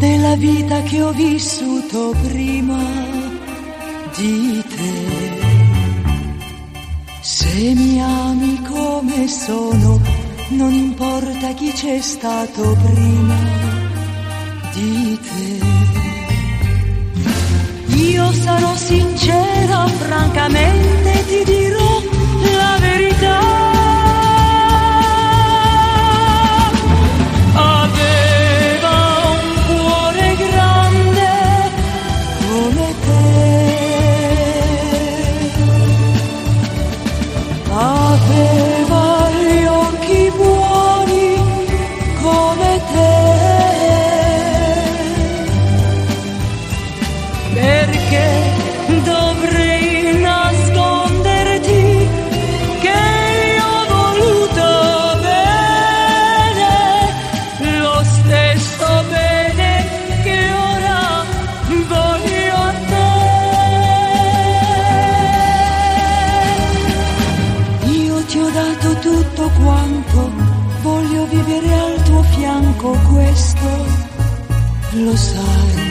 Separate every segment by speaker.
Speaker 1: della vita che ho vissuto prima di te. Se mi ami come sono, non importa chi c'è stato prima di te. Io sarò sincera, francamente ti dirò la verità. Aveva un cuore grande come te, aveva gli occhi buoni come te. Perché dovrei nasconderti che io ho voluto bene, lo stesso bene che ora voglio a te. Io ti ho dato tutto quanto, voglio vivere al tuo fianco, questo lo sai.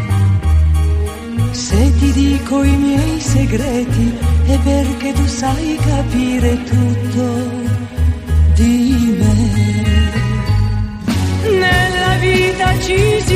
Speaker 1: Se ti dico i miei segreti è perché tu sai capire tutto di me. Nella vita ci si